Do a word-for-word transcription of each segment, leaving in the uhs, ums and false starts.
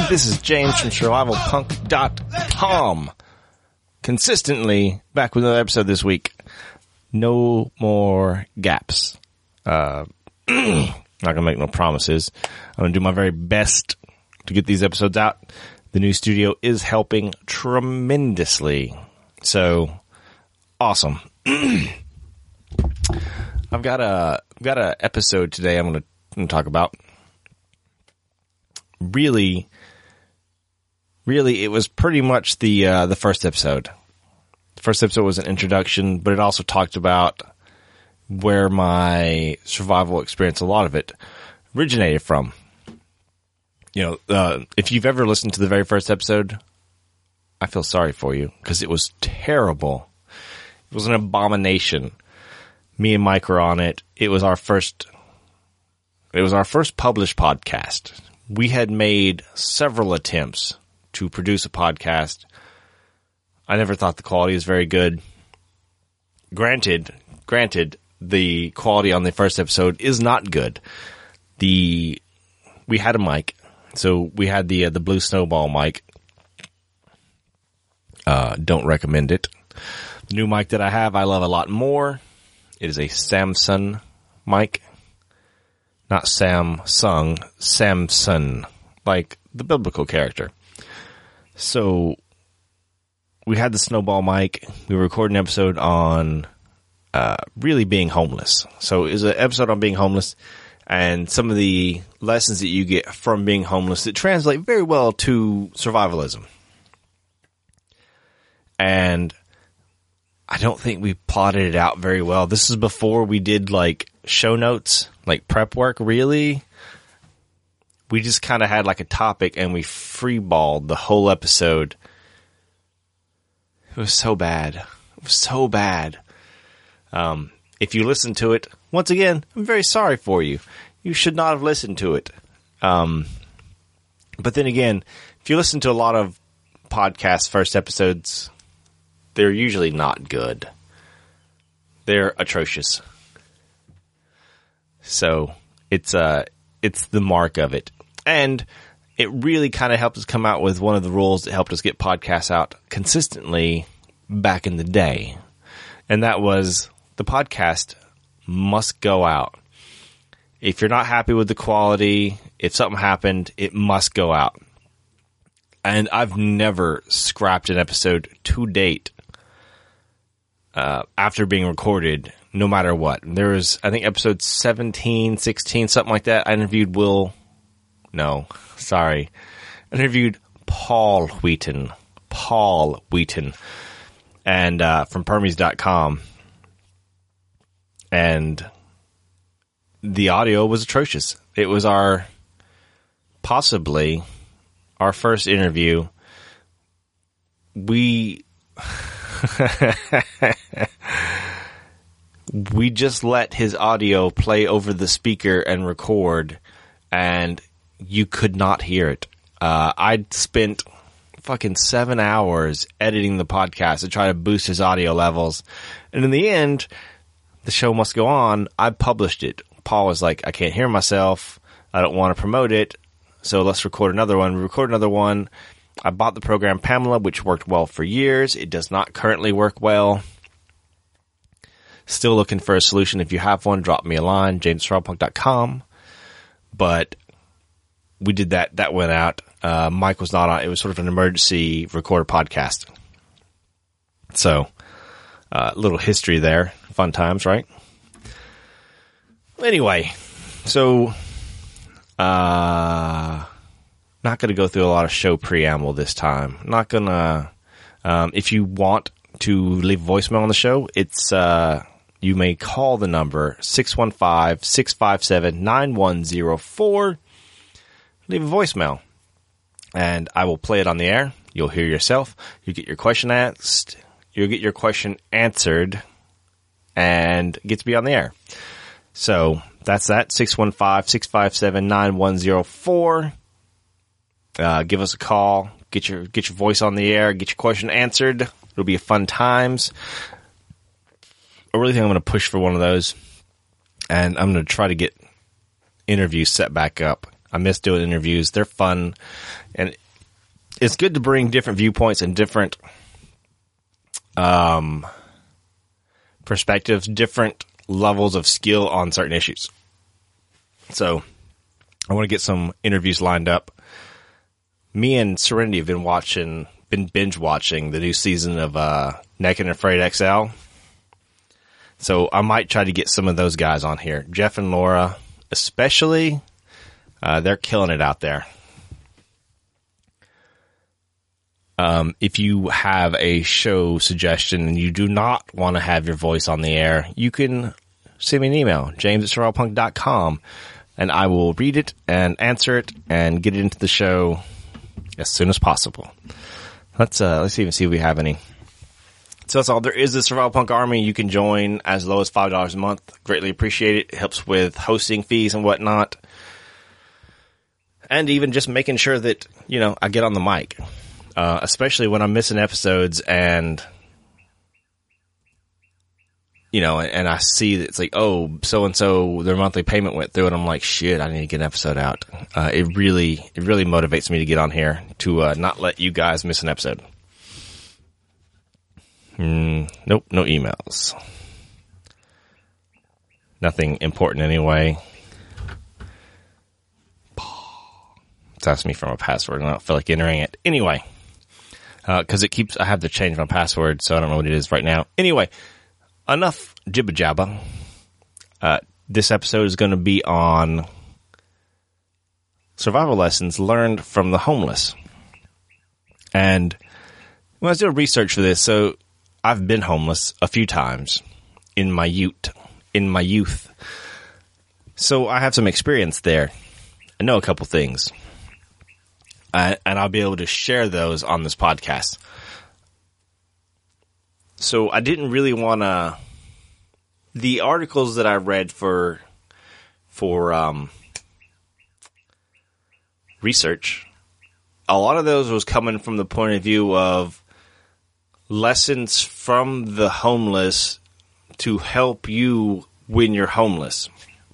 This is James from survival punk dot com. Consistently back with another episode this week. No more gaps. Uh, not gonna make no promises. I'm gonna do my very best to get these episodes out. The new studio is helping tremendously. So, awesome. I've got a, I've got a episode today I'm gonna, gonna talk about. Really, really, it was pretty much the uh, the first episode. The first episode was an introduction, but it also talked about where my survival experience, a lot of it, originated from. You know, uh, if you've ever listened to the very first episode, I feel sorry for you because it was terrible. It was an abomination. Me and Mike were on it. It was our first. It was our first published podcast. We had made several attempts to produce a podcast. I never thought the quality was very good. Granted, granted, the quality on the first episode is not good. The we had a mic, so we had the uh, the Blue Snowball mic. Uh, don't recommend it. The new mic that I have, I love a lot more. It is a Samsung mic. Not Samsung, Samson, like the biblical character. So, we had the Snowball mic. We were recording an episode on uh, really being homeless. So, it was an episode on being homeless and some of the lessons that you get from being homeless that translate very well to survivalism. And I don't think we plotted it out very well. This is before we did, like, show notes. Like prep work, really? We just kind of had like a topic and we freeballed the whole episode. It was so bad. It was so bad. Um, if you listen to it, once again, I'm very sorry for you. You should not have listened to it. Um, but then again, if you listen to a lot of podcasts' first episodes, they're usually not good. They're atrocious. So it's uh it's the mark of it. And it really kind of helped us come out with one of the rules that helped us get podcasts out consistently back in the day. And that was the podcast must go out. If you're not happy with the quality, if something happened, it must go out. And I've never scrapped an episode to date uh, after being recorded, no matter what. There was, I think, episode seventeen, sixteen, something like that. I interviewed Will. No, sorry. I interviewed Paul Wheaton. Paul Wheaton. And uh, from Permies dot com. And the audio was atrocious. It was our, possibly, our first interview. We... We just let his audio play over the speaker and record, and you could not hear it. Uh, I'd spent fucking seven hours editing the podcast to try to boost his audio levels, and in the end, the show must go on. I published it. Paul was like, I can't hear myself. I don't want to promote it, so let's record another one. We record another one. I bought the program Pamela, which worked well for years. It does not currently work well. Still looking for a solution. If you have one, drop me a line, james survival punk dot com. But we did that. That went out. Uh, Mike was not on. It was sort of an emergency record podcast. So, a uh, little history there. Fun times, right? Anyway, so, uh, not going to go through a lot of show preamble this time. Not going to, um, if you want to leave a voicemail on the show, it's, uh, you may call the number six one five, six five seven, nine one zero four. Leave a voicemail, and I will play it on the air. You'll hear yourself. You get your question asked. You'll get your question answered, and get to be on the air. So that's that, six one five, six five seven, nine one zero four. Uh, give us a call. Get your get your voice on the air. Get your question answered. It'll be a fun times. I really think I'm going to push for one of those, and I'm going to try to get interviews set back up. I miss doing interviews. They're fun, and it's good to bring different viewpoints and different um, perspectives, different levels of skill on certain issues. So I want to get some interviews lined up. Me and Serenity have been watching, been binge watching the new season of uh, Naked and Afraid X L. So I might try to get some of those guys on here. Jeff and Laura, especially, uh, they're killing it out there. Um, if you have a show suggestion and you do not want to have your voice on the air, you can send me an email, james at survival punk dot com, and I will read it and answer it and get it into the show as soon as possible. Let's uh, let's even see if we have any. So that's all. There is the Survival Punk Army. You can join as low as five dollars a month. Greatly appreciate it. It helps with hosting fees and whatnot. And even just making sure that, you know, I get on the mic. Uh, especially when I'm missing episodes and, you know, and I see that it's like, oh, so-and-so, their monthly payment went through, and I'm like, shit, I need to get an episode out. Uh, it really, it really motivates me to get on here to uh, not let you guys miss an episode. Mm, nope, no emails. Nothing important anyway. It's asking me for my password, and I don't feel like entering it. Anyway, because uh, it keeps, I have to change my password, so I don't know what it is right now. Anyway, enough jibba jabba. Uh, this episode is going to be on survival lessons learned from the homeless. And when I was doing research for this, so I've been homeless a few times in my youth, in my youth. So I have some experience there. I know a couple things. Uh, and I'll be able to share those on this podcast. So I didn't really want to... The articles that I read for for um, research, a lot of those was coming from the point of view of lessons from the homeless to help you when you're homeless.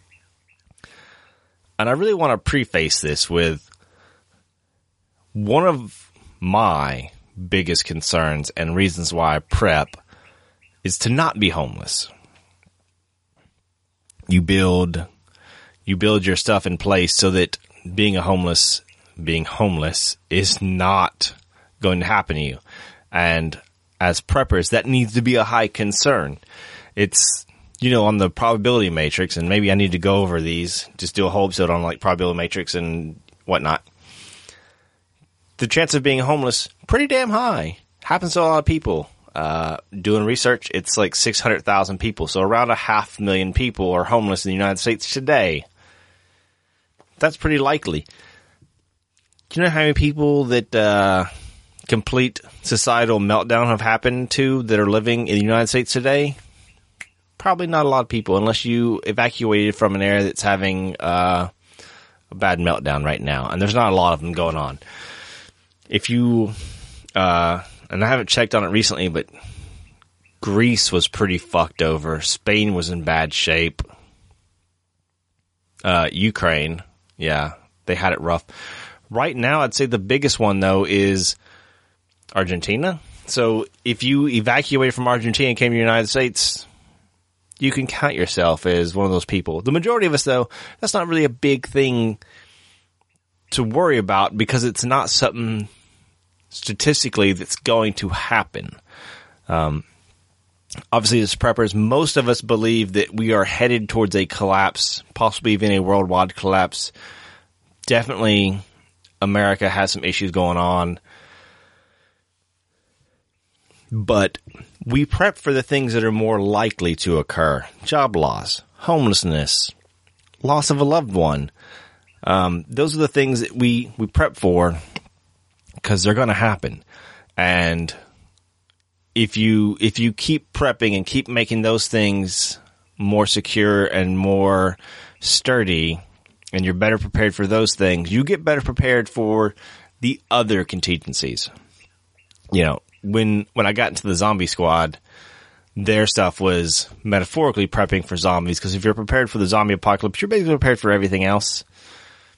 And I really want to preface this with one of my biggest concerns and reasons why I prep is to not be homeless. You build, you build your stuff in place so that being a homeless, being homeless is not going to happen to you. And as preppers, that needs to be a high concern. It's, you know, on the probability matrix, and maybe I need to go over these, just do a whole episode on like probability matrix and whatnot. The chance of being homeless, pretty damn high. Happens to a lot of people. Uh, doing research, it's like six hundred thousand people. So around a half million people are homeless in the United States today. That's pretty likely. Do you know how many people that uh, complete societal meltdown have happened to that are living in the United States today? Probably not a lot of people, unless you evacuated from an area that's having uh, a bad meltdown right now. And there's not a lot of them going on. If you... Uh, and I haven't checked on it recently, but Greece was pretty fucked over. Spain was in bad shape. Uh, Ukraine, yeah, they had it rough. Right now, I'd say the biggest one, though, is Argentina. So if you evacuated from Argentina and came to the United States, you can count yourself as one of those people. The majority of us, though, that's not really a big thing to worry about because it's not something... statistically that's going to happen. Um, obviously, as preppers, most of us believe that we are headed towards a collapse, possibly even a worldwide collapse. Definitely, America has some issues going on. But we prep for the things that are more likely to occur. Job loss, homelessness, loss of a loved one. Um, those are the things that we, we prep for, because they're going to happen. And if you if you keep prepping and keep making those things more secure and more sturdy, and you're better prepared for those things, you get better prepared for the other contingencies. You know, when when I got into the zombie squad, their stuff was metaphorically prepping for zombies, because if you're prepared for the zombie apocalypse, you're basically prepared for everything else.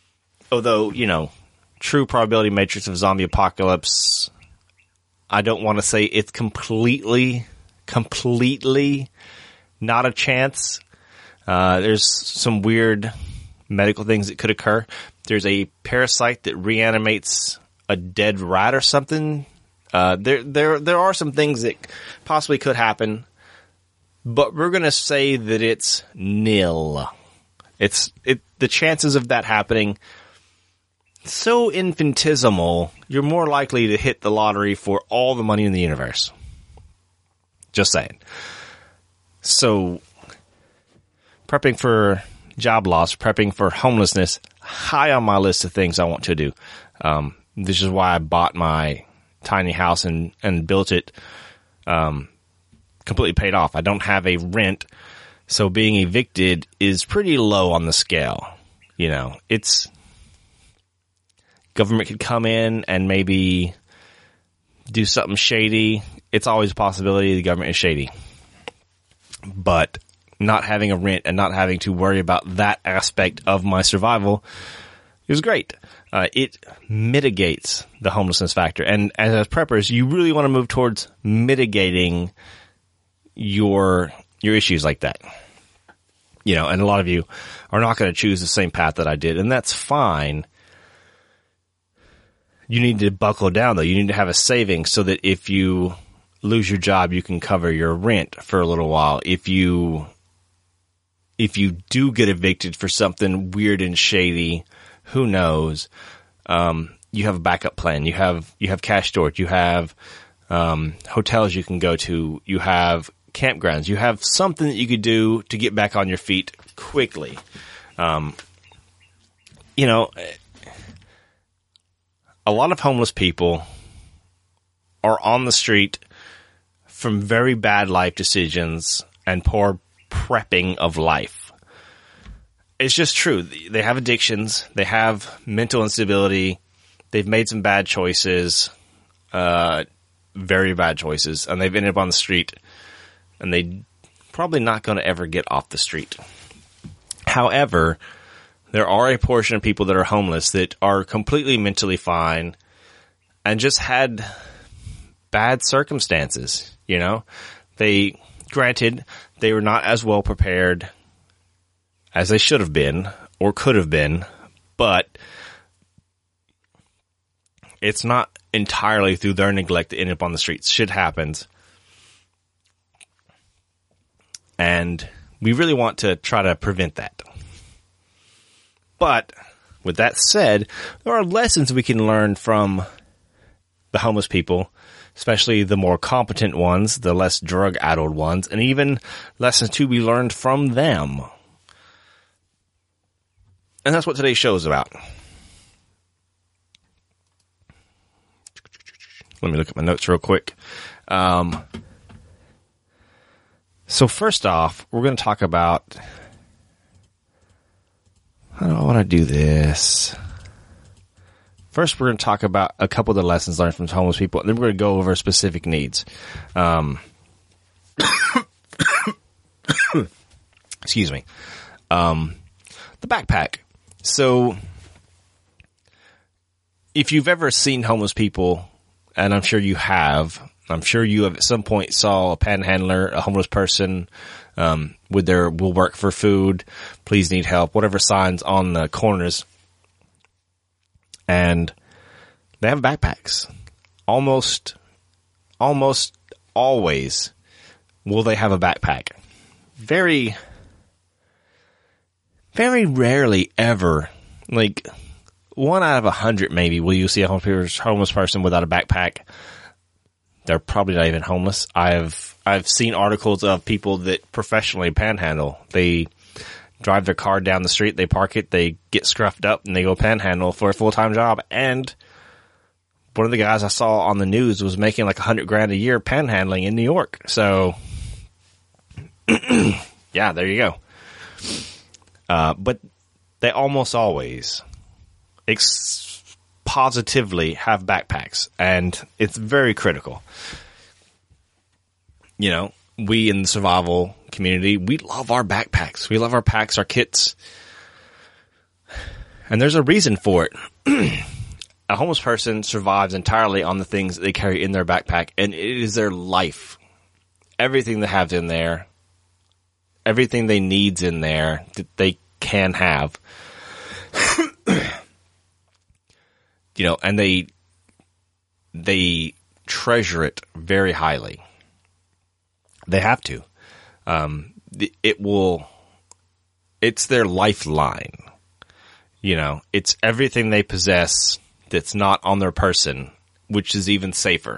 although, you know, true probability matrix of zombie apocalypse, I don't want to say it's completely, completely not a chance. Uh, there's some weird medical things that could occur. There's a parasite that reanimates a dead rat or something. Uh, there, there, there are some things that possibly could happen, but we're going to say that it's nil. It's, it, the chances of that happening so infinitesimal, you're more likely to hit the lottery for all the money in the universe. Just saying. So, prepping for job loss, prepping for homelessness, high on my list of things I want to do. Um, this is why I bought my tiny house and, and built it, um, completely paid off. I don't have a rent, so being evicted is pretty low on the scale. You know, it's, government could come in and maybe do something shady. It's always a possibility the government is shady. But not having a rent and not having to worry about that aspect of my survival is great. Uh, it mitigates the homelessness factor. And as, as preppers, you really want to move towards mitigating your your issues like that. You know, and a lot of you are not going to choose the same path that I did, and that's fine. You need to buckle down, though. You need to have a savings so that if you lose your job, you can cover your rent for a little while. If you, if you do get evicted for something weird and shady, who knows? Um, you have a backup plan. You have, you have cash storage. You have, um, hotels you can go to. You have campgrounds. You have something that you could do to get back on your feet quickly. Um, you know, a lot of homeless people are on the street from very bad life decisions and poor prepping of life. It's just true. They have addictions. They have mental instability. They've made some bad choices, uh, very bad choices, and they've ended up on the street, and they probably not going to ever get off the street. However, there are a portion of people that are homeless that are completely mentally fine and just had bad circumstances, you know? They, granted, they were not as well prepared as they should have been or could have been, but it's not entirely through their neglect to end up on the streets. Shit happens. And we really want to try to prevent that. But with that said, there are lessons we can learn from the homeless people, especially the more competent ones, the less drug-addled ones, and even lessons to be learned from them. And that's what today's show is about. Let me look at my notes real quick. Um, so first off, we're going to talk about... How do I want to do this? First, we're going to talk about a couple of the lessons learned from homeless people, and then we're going to go over specific needs. Um, excuse me. Um, the backpack. So, if you've ever seen homeless people, and I'm sure you have, I'm sure you have at some point saw a panhandler, a homeless person, um, with their "will work for food, please need help," whatever signs on the corners. And they have backpacks. Almost, almost always will they have a backpack. Very, very rarely ever, like one out of a hundred maybe, will you see a homeless person without a backpack. They're probably not even homeless. I've I've seen articles of people that professionally panhandle. They drive their car down the street, they park it, they get scruffed up, and they go panhandle for a full-time job. And one of the guys I saw on the news was making like a hundred grand a year panhandling in New York. So, yeah, there you go. Uh, but they almost always ex- positively have backpacks, and it's very critical. You know, we in the survival community, we love our backpacks. We love our packs, our kits. And there's a reason for it. A homeless person survives entirely on the things that they carry in their backpack, and it is their life. Everything they have in there, everything they need's in there that they can have. You know, and they they treasure it very highly. They have to. Um, it will, it's their lifeline. You know, it's everything they possess that's not on their person, which is even safer.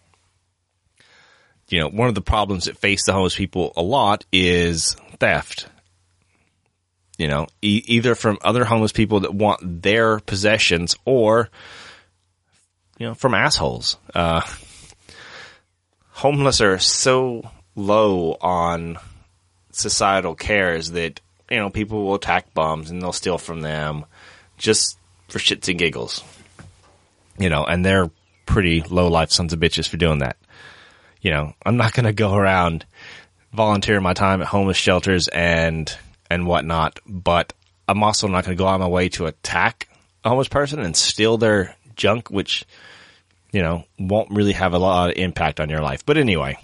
You know, one of the problems that face the homeless people a lot is theft. You know, e- either from other homeless people that want their possessions or, you know, from assholes. Uh, homeless are so low on societal cares that, you know, people will attack bums and they'll steal from them just for shits and giggles. You know, and they're pretty low-life sons of bitches for doing that. You know, I'm not going to go around volunteering my time at homeless shelters and and whatnot, but I'm also not going to go out of my way to attack a homeless person and steal their junk, which, you know, won't really have a lot of impact on your life. But anyway,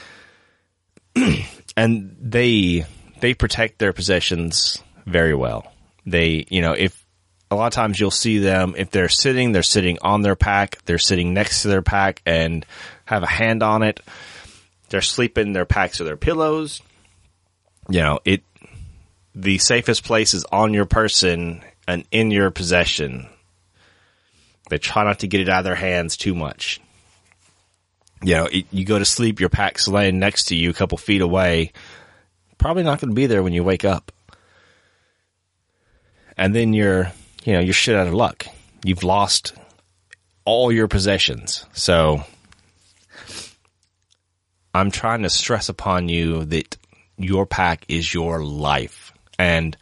and they they protect their possessions very well. They, you know, if a lot of times you'll see them, if they're sitting, they're sitting on their pack, they're sitting next to their pack and have a hand on it. They're sleeping, their packs are their pillows. You know, it, the safest place is on your person and in your possession. They try not to get it out of their hands too much. You know, it, you go to sleep, your pack's laying next to you a couple feet away. Probably not going to be there when you wake up. And then you're, you know, you're shit out of luck. You've lost all your possessions. So I'm trying to stress upon you that your pack is your life. And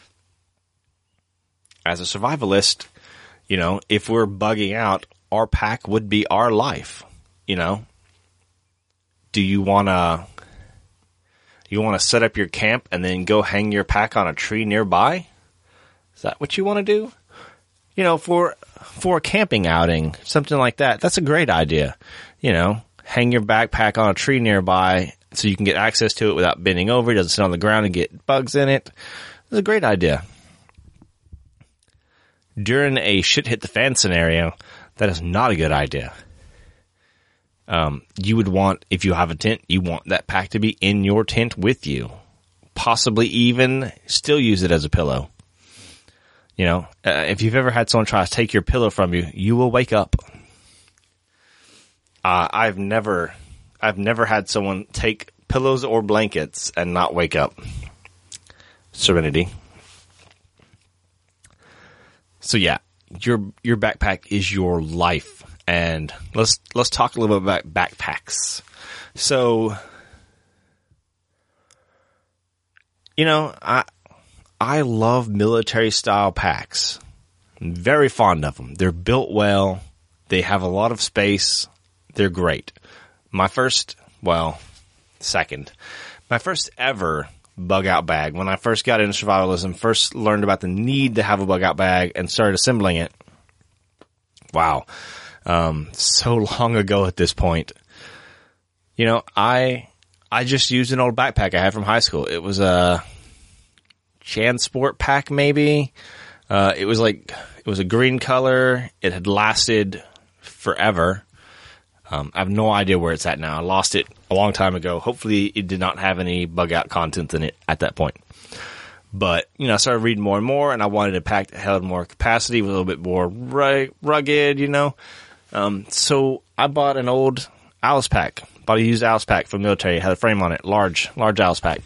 as a survivalist, you know, if we're bugging out, our pack would be our life. You know, do you want to, you want to set up your camp and then go hang your pack on a tree nearby? Is that what you want to do? You know, for, for a camping outing, something like that, that's a great idea. You know, hang your backpack on a tree nearby so you can get access to it without bending over. It doesn't sit on the ground and get bugs in it. It's a great idea. During a shit hit the fan scenario, that is not a good idea. Um, you would want, if you have a tent, you want that pack to be in your tent with you. Possibly even still use it as a pillow. You know, uh, if you've ever had someone try to take your pillow from you, you will wake up. Uh, I've never, I've never had someone take pillows or blankets and not wake up. Serenity. So yeah, your, your backpack is your life. And let's, let's talk a little bit about backpacks. So, you know, I, I love military style packs. I'm very fond of them. They're built well. They have a lot of space. They're great. My first, well, second, my first ever bug out bag, when I first got into survivalism, first learned about the need to have a bug out bag and started assembling it. Wow. Um, so long ago at this point. You know, I, I just used an old backpack I had from high school. It was a JanSport pack, maybe. Uh, it was like, it was a green color. It had lasted forever. Um, I have no idea where it's at now. I lost it a long time ago. Hopefully it did not have any bug out content in it at that point. But, you know, I started reading more and more, and I wanted a pack that held more capacity, was a little bit more rugged, you know. Um, so I bought an old Alice pack. Bought a used Alice pack from the military. It had a frame on it. Large, large Alice pack.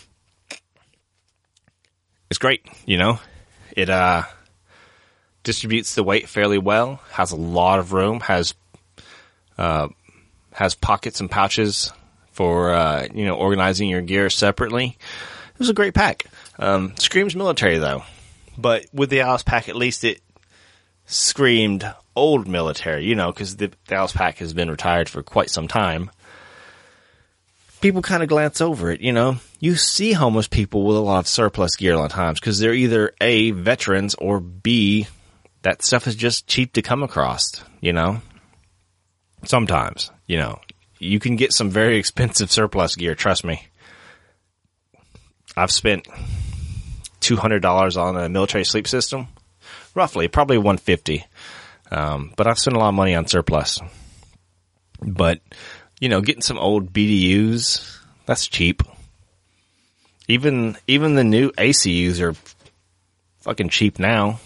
It's great, you know. It, uh, distributes the weight fairly well. Has a lot of room. Has, uh, has pockets and pouches for, uh, you know, organizing your gear separately. It was a great pack. Um, screams military though. But with the Alice pack, at least it screamed old military, you know, because the, the Alice pack has been retired for quite some time. people kind of glance over it, you know. You see homeless people with a lot of surplus gear a lot of times because they're either A, veterans, or B, that stuff is just cheap to come across, you know. Sometimes, you know, you can get some very expensive surplus gear, trust me. I've spent two hundred dollars on a military sleep system, roughly, probably one hundred fifty dollars. Um, but I've spent a lot of money on surplus. But, you know, getting some old B D Us, that's cheap. Even even the new A C Us are fucking cheap now.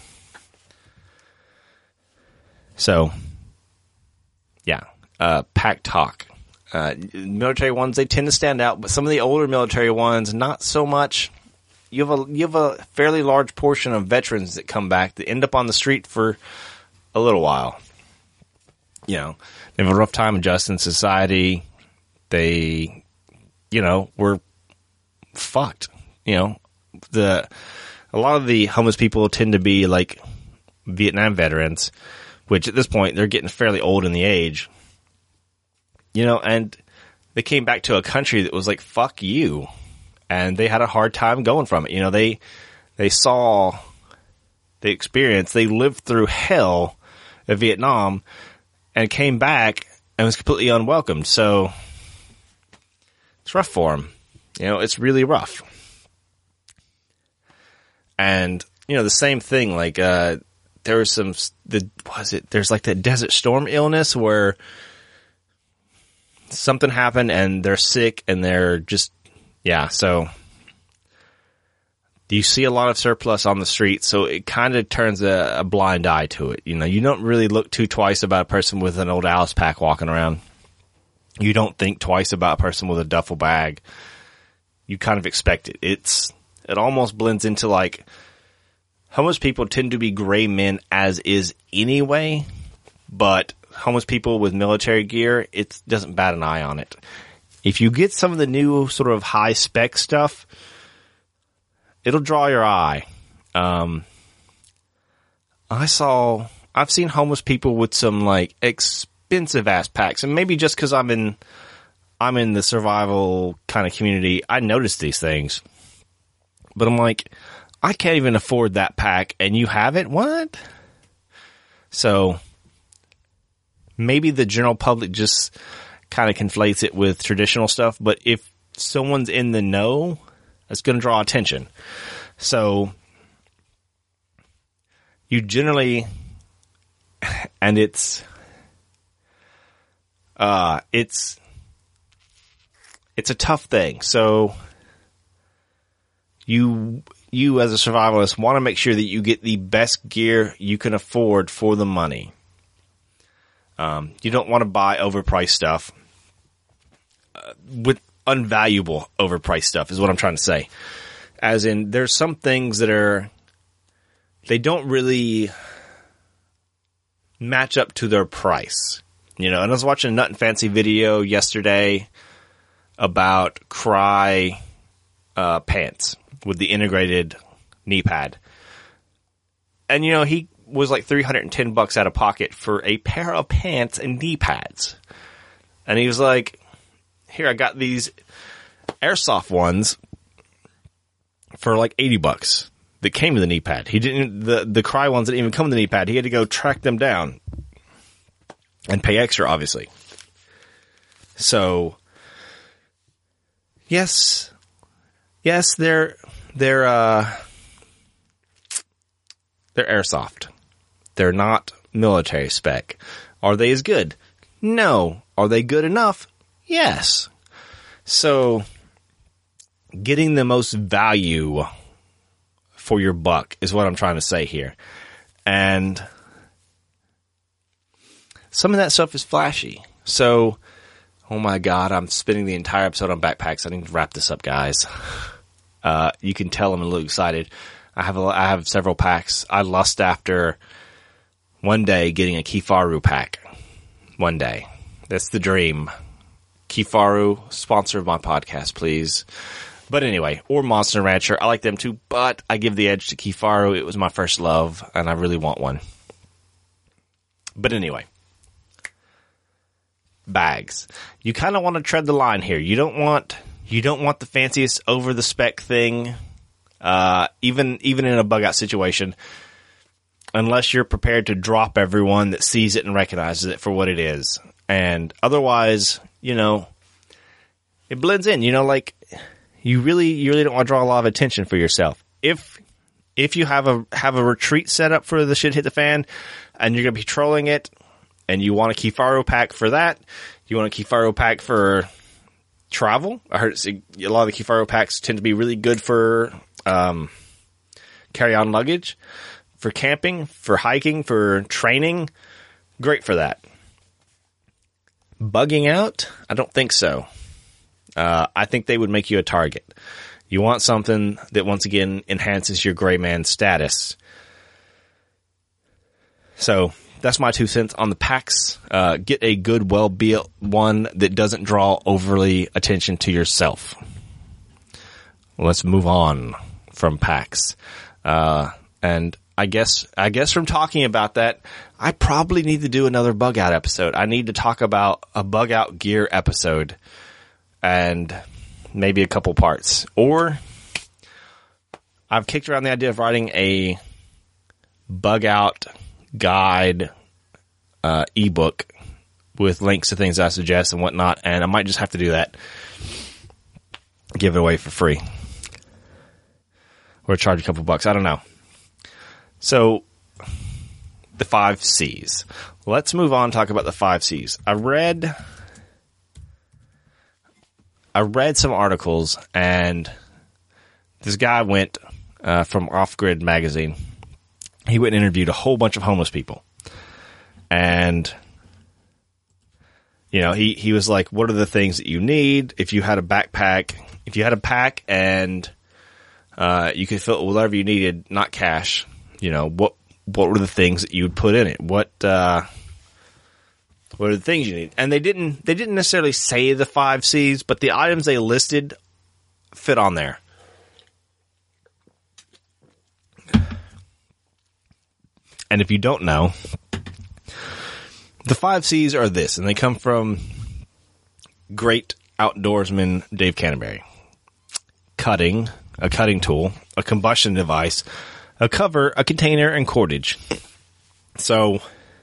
So, yeah, uh, Pack Talk. Uh, military ones, they tend to stand out, but some of the older military ones, not so much. You have a you have a fairly large portion of veterans that come back that end up on the street for a little while. You know, they have a rough time adjusting to society. They, you know, were fucked. You know, the a lot of the homeless people tend to be like Vietnam veterans, which at this point they're getting fairly old in the age. You know, and they came back to a country that was like, fuck you. And they had a hard time going from it. You know, they, they saw, they experienced, they lived through hell of Vietnam and came back and was completely unwelcomed. So it's rough for them. You know, it's really rough. And, you know, the same thing, like, uh, there was some, the, was it, there's like that Desert Storm illness where something happened and they're sick and they're just, yeah, so you see a lot of surplus on the street, so it kind of turns a, a blind eye to it. You know, you don't really look too twice about a person with an old Alice pack walking around. You don't think twice about a person with a duffel bag. You kind of expect it. It's, it almost blends into like, homeless people tend to be gray men as is anyway, but homeless people with military gear, it doesn't bat an eye on it. If you get some of the new sort of high spec stuff, it'll draw your eye. Um, I saw, I've seen homeless people with some like expensive ass packs, and maybe just because I'm in, I'm in the survival kind of community, I notice these things. But I'm like, I can't even afford that pack, and you have it? What? So maybe the general public just kind of conflates it with traditional stuff, but if someone's in the know, it's going to draw attention. So you generally, and it's, uh, it's, it's a tough thing. So you, you as a survivalist want to make sure that you get the best gear you can afford for the money. Um, you don't want to buy overpriced stuff, uh, with unvaluable overpriced stuff is what I'm trying to say. As in, there's some things that are, they don't really match up to their price. You know, and I was watching a Nut and Fancy video yesterday about Cry, uh, pants with the integrated knee pad. And, you know, he was like three hundred ten bucks out of pocket for a pair of pants and knee pads. And he was like, here, I got these airsoft ones for like eighty bucks that came with the knee pad. He didn't, the, the Cry ones didn't even come with the knee pad. He had to go track them down and pay extra, obviously. So, yes, yes, they're, they're, uh, they're airsoft. They're not military spec. Are they as good? No. Are they good enough? Yes. So, getting the most value for your buck is what I'm trying to say here. And some of that stuff is flashy. So, oh my God, I'm spending the entire episode on backpacks. I need to wrap this up, guys. Uh, you can tell I'm a little excited. I have a, I have several packs. I lust after one day getting a Kifaru pack. One day. That's the dream. Kifaru, sponsor of my podcast, please. But anyway, or Monster Rancher. I like them too, but I give the edge to Kifaru. It was my first love, and I really want one. But anyway. bags. You kind of want to tread the line here. You don't want you don't want the fanciest over the spec thing, uh, even even in a bug out situation, unless you're prepared to drop everyone that sees it and recognizes it for what it is. And otherwise, you know, it blends in. You know, like you really you really don't want to draw a lot of attention for yourself. If if you have a have a retreat set up for the shit hit the fan, and you're gonna be trolling it, and you want a Kifaru pack for that, you want a Kifaru pack for travel. I heard it's, a lot of the Kifaru packs tend to be really good for um, carry-on luggage, for camping, for hiking, for training. Great for that. Bugging out? I don't think so. Uh, I think they would make you a target. You want something that, once again, enhances your gray man status. So that's my two cents on the packs. Uh, get a good, well-built one that doesn't draw overly attention to yourself. Let's move on from packs. Uh, and I guess, I guess from talking about that, I probably need to do another bug out episode. I need to talk about a bug out gear episode and maybe a couple parts. Or I've kicked around the idea of writing a bug out guide uh, ebook with links to things I suggest and whatnot, and I might just have to do that. Give it away for free. Or charge a couple bucks. I don't know. So, the five C's. Let's move on and talk about the five C's. I read I read some articles, and this guy went uh, from Off Grid magazine. He went and interviewed a whole bunch of homeless people. And, you know, he, he was like, what are the things that you need? If you had a backpack, if you had a pack and uh, you could fill it with whatever you needed, not cash, you know, what what were the things that you would put in it? What uh, what are the things you need? And they didn't they didn't necessarily say the five C's, but the items they listed fit on there. And if you don't know, the five C's are this, and they come from great outdoorsman Dave Canterbury. Cutting, a cutting tool, a combustion device, a cover, a container, and cordage. So,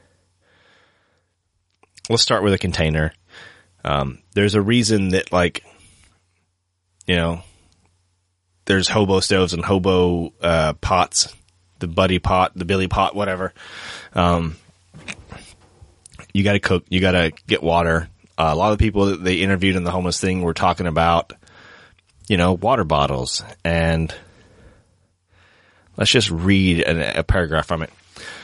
let's start with a container. Um, there's a reason that, like, you know, there's hobo stoves and hobo uh, pots, the buddy pot, the billy pot, whatever. Um, you got to cook. You got to get water. Uh, a lot of the people that they interviewed in the homeless thing were talking about, you know, water bottles. And let's just read a, a paragraph from it.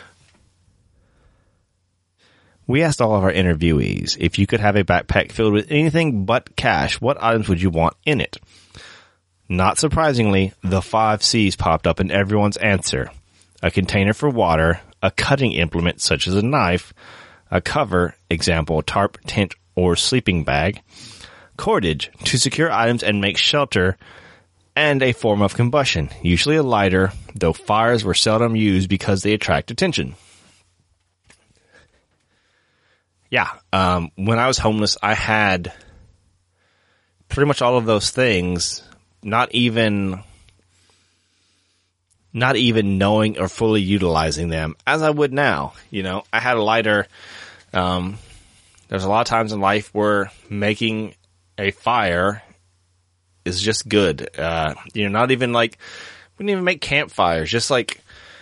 We asked all of our interviewees, if you could have a backpack filled with anything but cash, what items would you want in it? Not surprisingly, the five C's popped up in everyone's answer. A container for water, a cutting implement such as a knife, a cover, example, tarp, tent, or sleeping bag, cordage to secure items and make shelter, and a form of combustion, usually a lighter, though fires were seldom used because they attract attention. Yeah, um, when I was homeless, I had pretty much all of those things, not even, not even knowing or fully utilizing them as I would now. You know, I had a lighter. Um, there's a lot of times in life where making a fire is just good. Uh, you know, not even like, we didn't even make campfires, just like,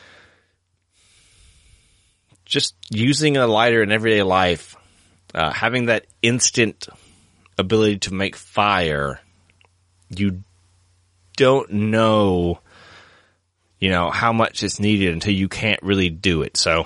just using a lighter in everyday life, uh, having that instant ability to make fire, you don't know, you know, how much it's needed until you can't really do it. So,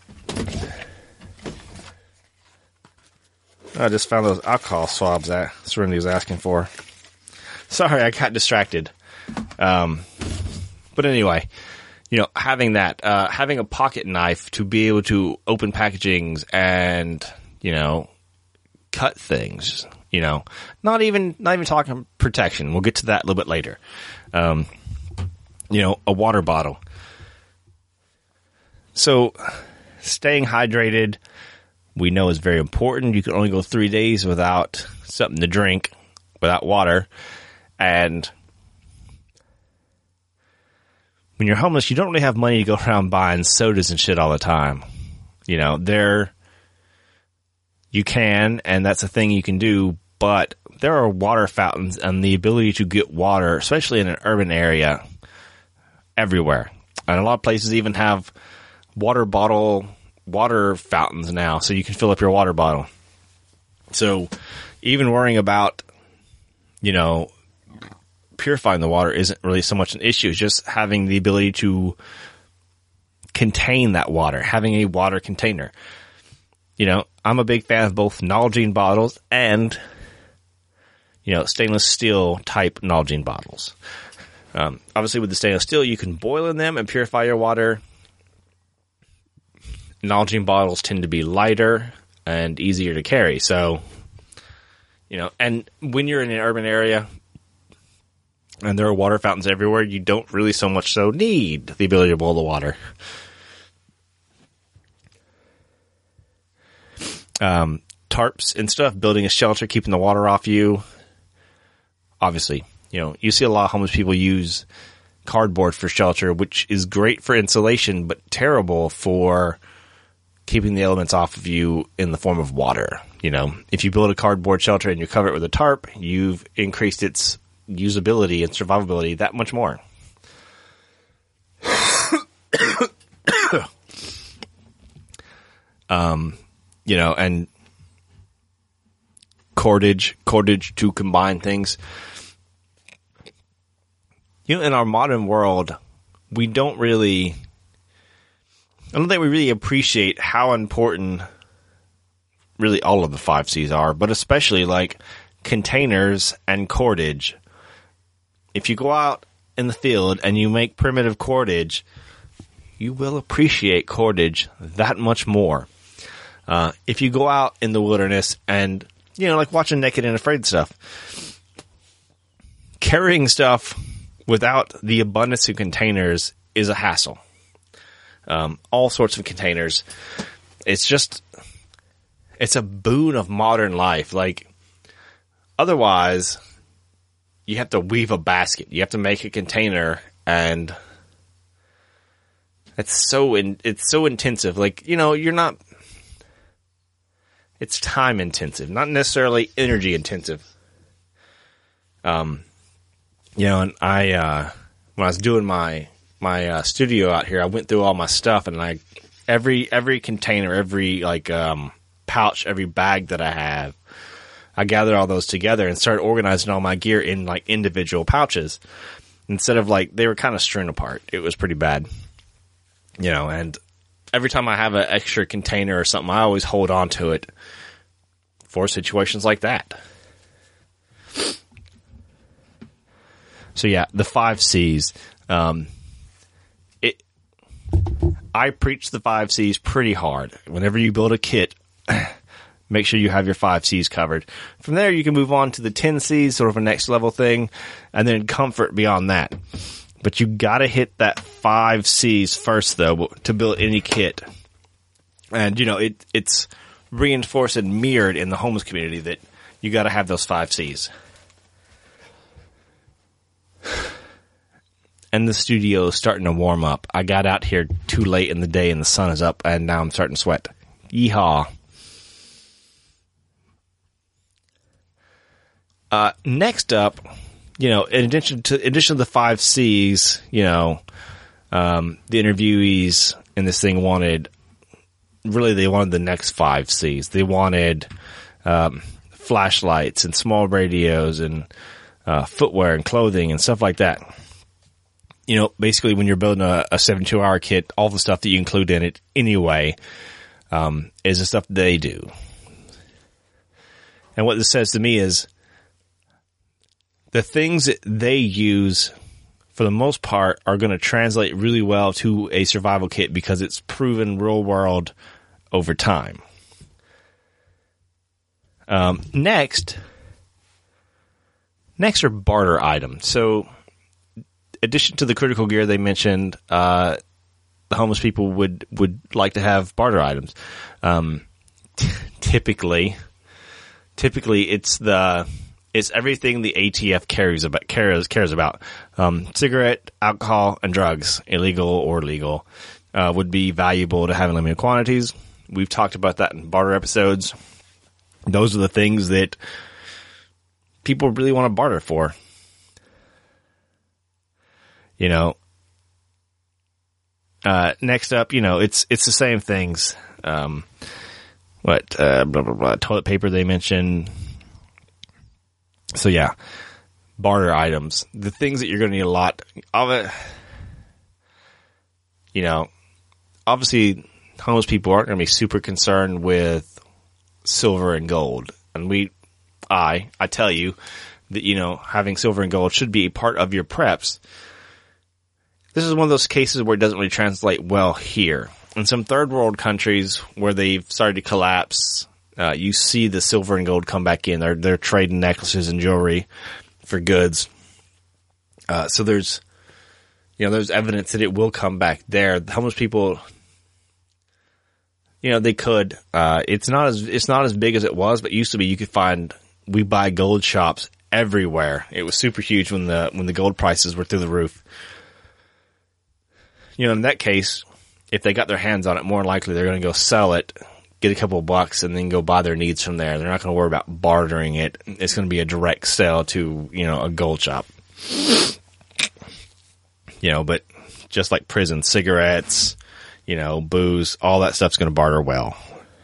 I just found those alcohol swabs that Serenity was asking for. Sorry, I got distracted. Um, but anyway, you know, having that, uh, having a pocket knife to be able to open packagings and, you know, cut things, you know, not even, not even talking protection. We'll get to that a little bit later. Um, you know, a water bottle. So, staying hydrated, we know is very important. You can only go three days without something to drink, without water. And when you're homeless, you don't really have money to go around buying sodas and shit all the time. You know, there, you can, and that's a thing you can do, but there are water fountains and the ability to get water, especially in an urban area, everywhere. And a lot of places even have water bottle, water fountains now, so you can fill up your water bottle. So even worrying about, you know, purifying the water isn't really so much an issue. It's just having the ability to contain that water, having a water container. You know, I'm a big fan of both Nalgene bottles and, you know, stainless steel type Nalgene bottles. Um, obviously, with the stainless steel, you can boil in them and purify your water. Nalgene bottles tend to be lighter and easier to carry. So, you know, and when you're in an urban area and there are water fountains everywhere, you don't really so much so need the ability to boil the water. Um, tarps and stuff, building a shelter, keeping the water off you. Obviously, you know, you see a lot of homeless people use cardboard for shelter, which is great for insulation, but terrible for keeping the elements off of you in the form of water. You know, if you build a cardboard shelter and you cover it with a tarp, you've increased its usability and survivability that much more. um, you know, and cordage, cordage to combine things. You know, in our modern world, we don't really, I don't think we really appreciate how important really all of the five C's are, but especially like containers and cordage. If you go out in the field and you make primitive cordage, you will appreciate cordage that much more. Uh, if you go out in the wilderness and, you know, like watching Naked and Afraid stuff, carrying stuff without the abundance of containers is a hassle. Um, all sorts of containers. It's just, it's a boon of modern life. Like, otherwise, you have to weave a basket. You have to make a container, and it's so in, it's so intensive. Like, you know, you're not, it's time intensive, not necessarily energy intensive. Um, you know, and I, uh, when I was doing my, my, uh, studio out here, I went through all my stuff, and I, every, every container, every, like, um, pouch, every bag that I have, I gathered all those together and started organizing all my gear in, like, individual pouches. Instead of, like, they were kind of strewn apart. It was pretty bad. You know, and every time I have an extra container or something, I always hold on to it for situations like that. So yeah, the five C's. Um, it, I preach the five C's pretty hard. Whenever you build a kit, make sure you have your five C's covered. From there, you can move on to the ten C's, sort of a next level thing, and then comfort beyond that. But you gotta hit that five C's first, though, to build any kit. And, you know, it it's reinforced and mirrored in the homeless community that you gotta have those five C's. And the studio is starting to warm up. I got out here too late in the day and the sun is up, and now I'm starting to sweat. Yeehaw. Uh, next up, you know, in addition to, in addition to the five C's, you know, um, the interviewees in this thing wanted, really they wanted the next five C's. They wanted, um, flashlights and small radios and, uh, footwear and clothing and stuff like that. You know, basically when you're building a, a seventy-two hour kit, all the stuff that you include in it anyway, um, is the stuff they do. And what this says to me is, the things that they use, for the most part, are going to translate really well to a survival kit because it's proven real world over time. Um, next, next are barter items. So, in addition to the critical gear they mentioned, uh, the homeless people would, would like to have barter items. Um, t- typically, typically it's the it's everything the A T F cares about cares cares about. Um, cigarette, alcohol, and drugs, illegal or legal, uh, would be valuable to have in limited quantities. We've talked about that in barter episodes. Those are the things that people really want to barter for. You know, uh, next up, you know, it's, it's the same things. Um, what, uh, blah, blah, blah, toilet paper they mentioned. So yeah, barter items, the things that you're going to need a lot of it. You know, obviously homeless people aren't going to be super concerned with silver and gold. And we, I, I tell you that, you know, having silver and gold should be a part of your preps. This is one of those cases where it doesn't really translate well here. In some third world countries where they've started to collapse, uh, you see the silver and gold come back in. They're, they're trading necklaces and jewelry for goods. Uh, so there's, you know, there's evidence that it will come back there. The homeless people, you know, they could, uh, it's not as, it's not as big as it was, but it used to be. You could find, we buy gold shops everywhere. It was super huge when the, when the gold prices were through the roof. You know, in that case, if they got their hands on it, more likely they're going to go sell it, get a couple of bucks, and then go buy their needs from there. They're not going to worry about bartering it. It's going to be a direct sale to, you know, a gold shop. You know, but just like prison, cigarettes, you know, booze, all that stuff's going to barter well.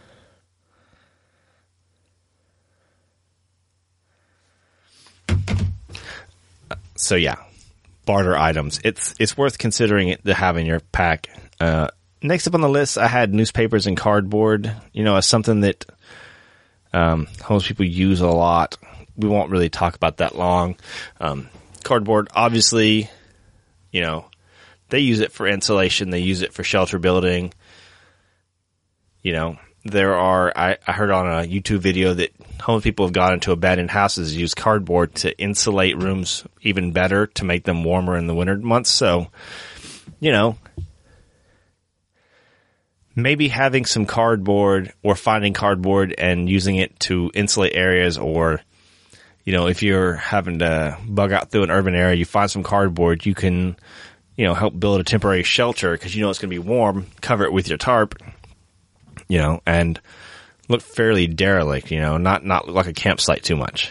So yeah. Barter items. It's it's worth considering it to have in your pack. Uh, next up on the list, I had newspapers and cardboard. You know, as something that um, homeless people use a lot. We won't really talk about that long. Um, cardboard, obviously, you know, they use it for insulation. They use it for shelter building. You know, there are. I, I heard on a YouTube video that homeless people have gone into abandoned houses, use cardboard to insulate rooms even better to make them warmer in the winter months. So, you know, maybe having some cardboard or finding cardboard and using it to insulate areas, or, you know, if you're having to bug out through an urban area, you find some cardboard, you can, you know, help build a temporary shelter because you know it's going to be warm, cover it with your tarp, you know, and look fairly derelict, you know, not, not look like a campsite too much.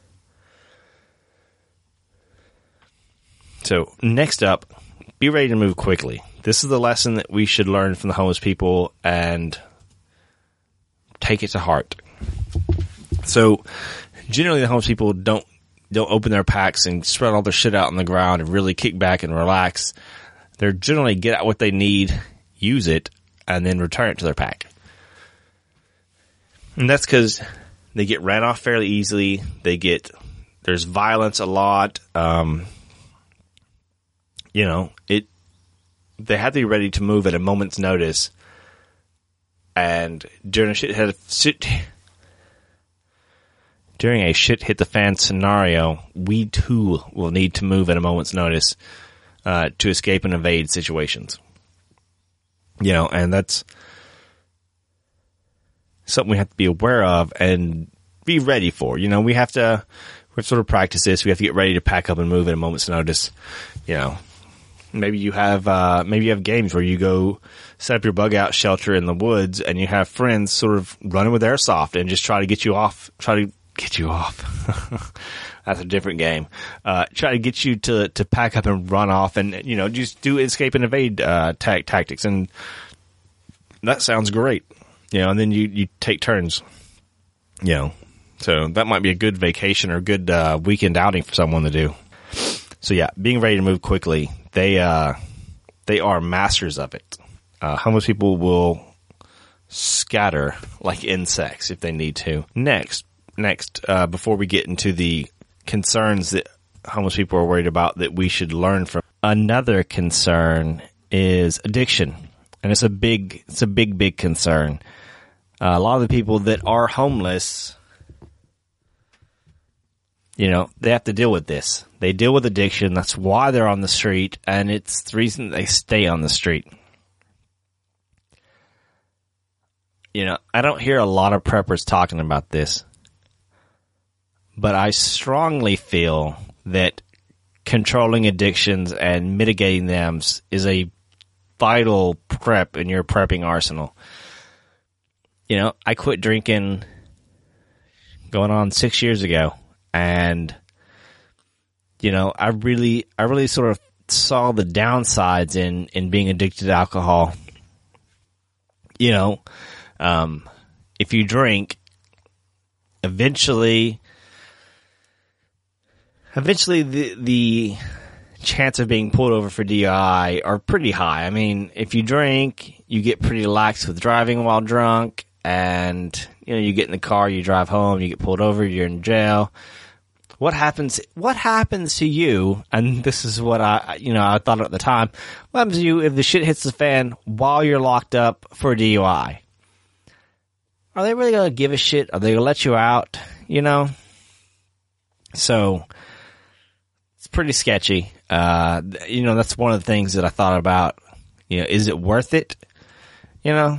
So next up, be ready to move quickly. This is the lesson that we should learn from the homeless people and take it to heart. So generally the homeless people don't, don't open their packs and spread all their shit out on the ground and really kick back and relax. They're generally get out what they need, use it, and then return it to their pack. And that's because they get ran off fairly easily. They get, there's violence a lot. Um, you know, it, they have to be ready to move at a moment's notice. And during a shit hit, shit, during a shit hit the fan scenario, we too will need to move at a moment's notice, uh, to escape and evade situations. You know, and that's something we have to be aware of and be ready for. You know, we have to, we have to sort of practice this. We have to get ready to pack up and move at a moment's notice. You know, maybe you have, uh, maybe you have games where you go set up your bug out shelter in the woods and you have friends sort of running with airsoft and just try to get you off, try to get you off. That's a different game. Uh, try to get you to, to pack up and run off and, you know, just do escape and evade, uh, ta- tactics. And that sounds great. You know, and then you, you take turns, you know, so that might be a good vacation or a good, uh, weekend outing for someone to do. So yeah, being ready to move quickly. They, uh, they are masters of it. Uh, homeless people will scatter like insects if they need to. Next, next, uh, before we get into the concerns that homeless people are worried about that we should learn from, another concern is addiction. And it's a big, it's a big, big concern. Uh, a lot of the people that are homeless, you know, they have to deal with this. They deal with addiction. That's why they're on the street, and it's the reason they stay on the street. you know, I don't hear a lot of preppers talking about this, but I strongly feel that controlling addictions and mitigating them is a vital prep in your prepping arsenal. You know, I quit drinking going on six years ago, and you know, I really, I really sort of saw the downsides in, in being addicted to alcohol. You know, um, if you drink, eventually, eventually the, the chance of being pulled over for D U I are pretty high. I mean, if you drink, you get pretty lax with driving while drunk, and, you know, you get in the car, you drive home, you get pulled over, you're in jail. What happens, what happens to you, and this is what I, you know, I thought at the time, what happens to you if the shit hits the fan while you're locked up for a D U I? Are they really going to give a shit? Are they going to let you out? You know? So, it's pretty sketchy. Uh, you know, that's one of the things that I thought about. You know, is it worth it? You know?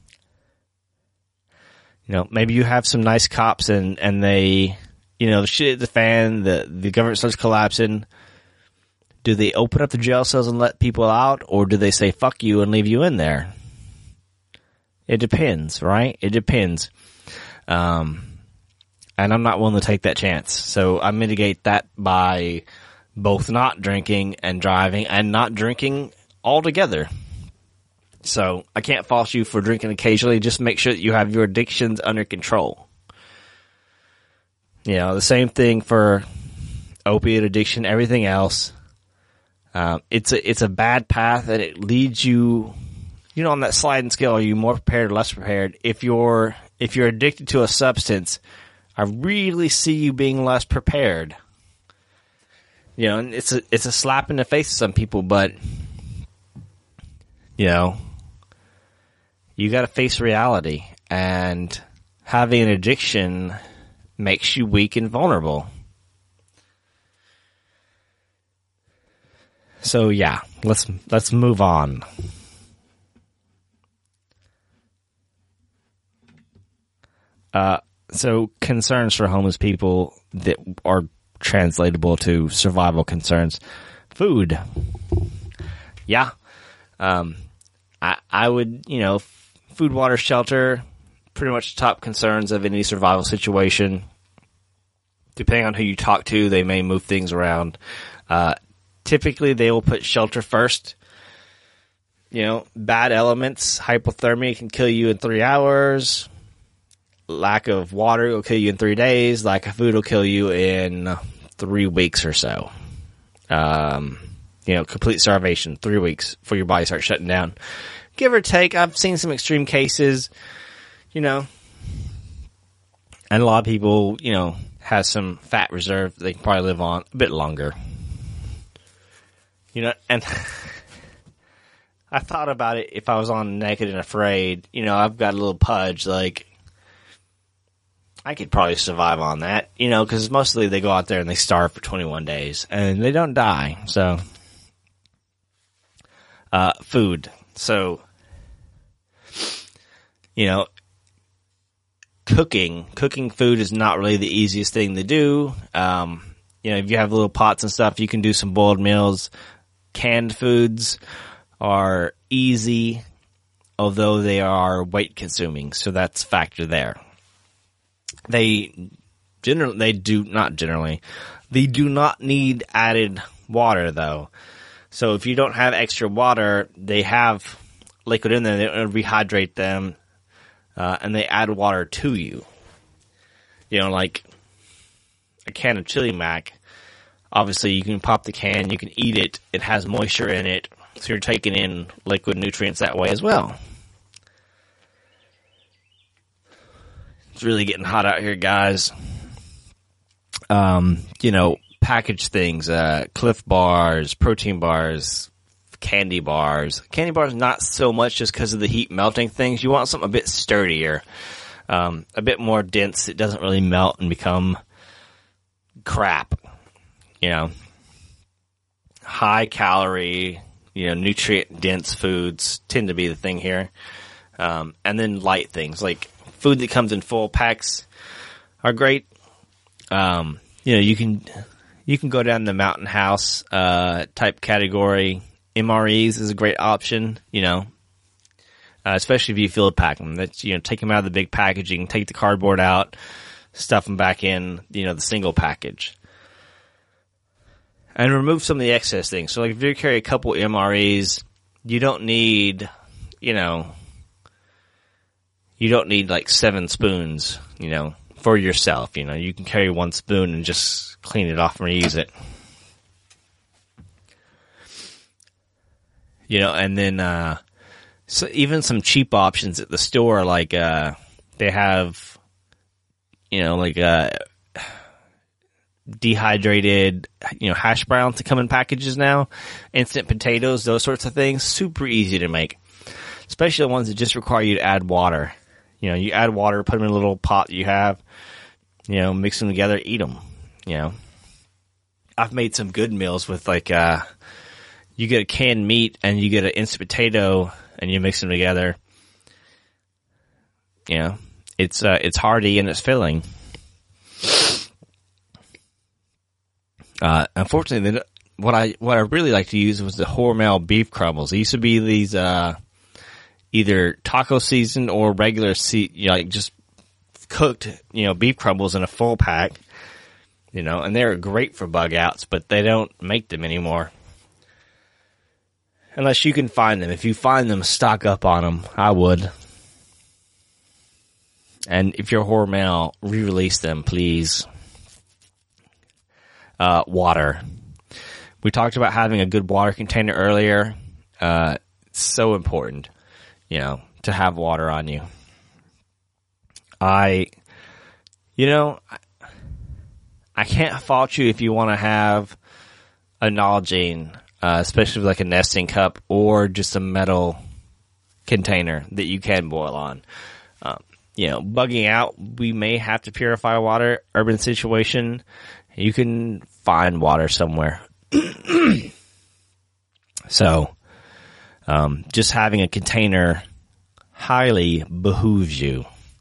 You know, maybe you have some nice cops and, and they, you know, the shit hit the fan, the, the government starts collapsing. Do they open up the jail cells and let people out, or do they say fuck you and leave you in there? It depends, right? It depends. Um, and I'm not willing to take that chance. So I mitigate that by both not drinking and driving, and not drinking altogether. So I can't fault you for drinking occasionally. Just make sure that you have your addictions under control. You know, the same thing for opiate addiction, everything else. Um, it's a, it's a bad path, and it leads you, you know, on that sliding scale, are you more prepared or less prepared? If you're, if you're addicted to a substance, I really see you being less prepared. You know, and it's a, it's a slap in the face to some people, but, you know, you gotta face reality, and having an addiction makes you weak and vulnerable. So yeah, let's let's move on. Uh, so concerns for homeless people that are translatable to survival concerns. Food. Yeah. Um, I I would, you know, food, water, shelter, pretty much the top concerns of any survival situation. Depending on who you talk to, they may move things around. Uh, typically, they will put shelter first. You know, bad elements, hypothermia can kill you in three hours. Lack of water will kill you in three days. Lack of food will kill you in three weeks or so. Um, you know, complete starvation, three weeks before your body starts shutting down. Give or take, I've seen some extreme cases, you know, and a lot of people, you know, have some fat reserve they can probably live on a bit longer. You know, and I thought about it if I was on Naked and Afraid. You know, I've got a little pudge, like, I could probably survive on that, you know, because mostly they go out there and they starve for twenty-one days, and they don't die, so. Uh, food. So, you know, cooking. Cooking food is not really the easiest thing to do. Um, you know, if you have little pots and stuff, you can do some boiled meals. Canned foods are easy, although they are weight consuming, so that's a factor there. They generally, they do not generally, they do not need added water though. So if you don't have extra water, they have liquid in there, they rehydrate them, uh, and they add water to you. You know, like a can of chili mac. Obviously, you can pop the can, you can eat it, it has moisture in it, so you're taking in liquid nutrients that way as well. It's really getting hot out here, guys. Um, you know, packaged things, uh, Cliff bars, protein bars, candy bars. Candy bars, not so much just because of the heat melting things. You want something a bit sturdier, um, a bit more dense. It doesn't really melt and become crap. You know, high calorie, you know, nutrient dense foods tend to be the thing here. Um, and then light things like food that comes in full packs are great. Um, you know, you can you can go down the Mountain House uh, type category. M R Es is a great option. You know, uh, especially if you field pack them. That's, you know, take them out of the big packaging, take the cardboard out, stuff them back in, you know, the single package. And remove some of the excess things. So, like, if you carry a couple M R Es, you don't need, you know, you don't need, like, seven spoons, you know, for yourself. You know, you can carry one spoon and just clean it off and reuse it. You know, and then, uh, so even some cheap options at the store, like, uh, they have, you know, like, uh, dehydrated, you know, hash browns to come in packages now, instant potatoes, those sorts of things, super easy to make, especially the ones that just require you to add water. You know, you add water, put them in a little pot that you have, you know, mix them together, eat them, you know. I've made some good meals with, like, uh, you get a canned meat and you get an instant potato and you mix them together. You know, it's, uh, it's hearty and it's filling. Uh, unfortunately, what I what I really like to use was the Hormel beef crumbles. They used to be these uh, either taco seasoned or regular, se- you know, like just cooked, you know, beef crumbles in a full pack. You know, and they're great for bug outs, but they don't make them anymore unless you can find them. If you find them, stock up on them. I would. And if you're Hormel, re-release them, please. Uh, water. We talked about having a good water container earlier. Uh, it's so important, you know, to have water on you. I, you know, I, I can't fault you if you want to have a Nalgene, uh, especially with like a nesting cup or just a metal container that you can boil on. Um, you know, bugging out, we may have to purify water. Urban situation, you can find water somewhere. So, um, just having a container highly behooves you.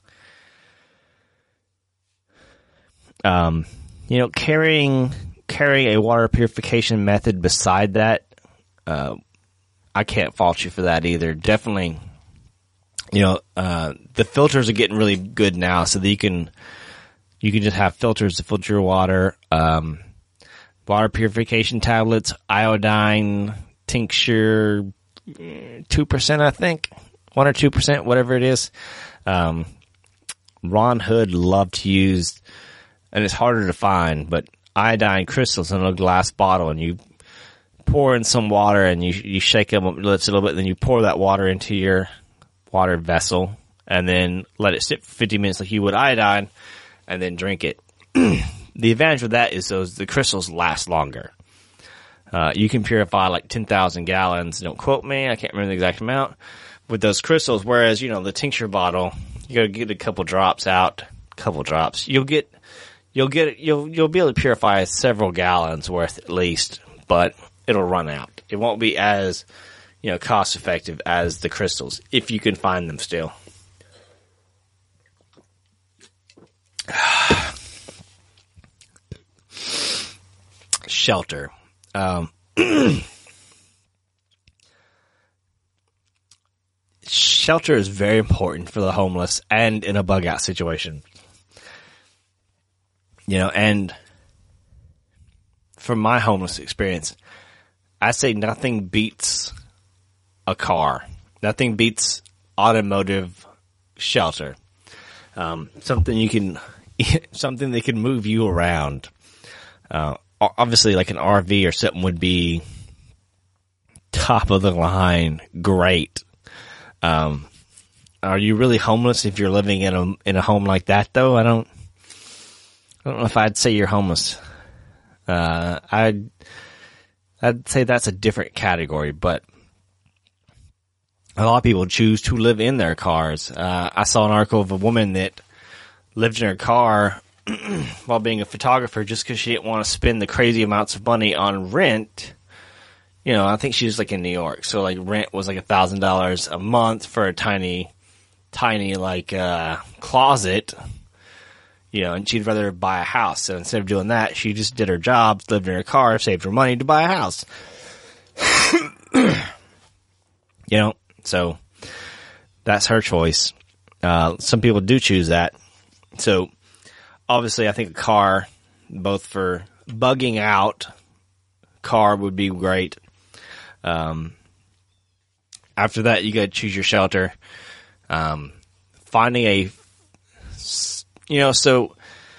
Um, you know, carrying, carrying a water purification method beside that, uh, I can't fault you for that either. Definitely, you know, uh, the filters are getting really good now so that you can, you can just have filters to filter your water. Um, water purification tablets, iodine, tincture, two percent, I think. one or two percent, whatever it is. Um, Ron Hood loved to use, and it's harder to find, but iodine crystals in a glass bottle, and you pour in some water and you, you shake them up a little bit, and then you pour that water into your water vessel, and then let it sit for fifty minutes like you would iodine, and then drink it. The advantage of that is those the crystals last longer. Uh, you can purify like ten thousand gallons. Don't quote me. I can't remember the exact amount with those crystals. Whereas, you know, the tincture bottle, you got to get a couple drops out, couple drops. You'll get, you'll get, you'll, you'll be able to purify several gallons worth at least, but it'll run out. It won't be as, you know, cost effective as the crystals if you can find them still. Shelter. Um, shelter is very important for the homeless and in a bug out situation. You know, and from my homeless experience, I say nothing beats a car. Nothing beats automotive shelter. Um, something you can, something that can move you around. Uh, obviously like an R V or something would be top of the line. Great. Um, are you really homeless if you're living in a, in a home like that though? I don't, I don't know if I'd say you're homeless. Uh, I'd, I'd say that's a different category, but a lot of people choose to live in their cars. Uh, I saw an article of a woman that lived in her car while being a photographer just because she didn't want to spend the crazy amounts of money on rent. You know, I think she was like in New York. So like rent was like a thousand dollars a month for a tiny tiny, like, uh, closet, you know, and she'd rather buy a house. So instead of doing that, she just did her job, lived in her car, saved her money to buy a house. You know, so that's her choice. Uh, some people do choose that. So obviously I think a car, both for bugging out, car would be great. Um, after that, you got to choose your shelter. Um, finding a, you know, so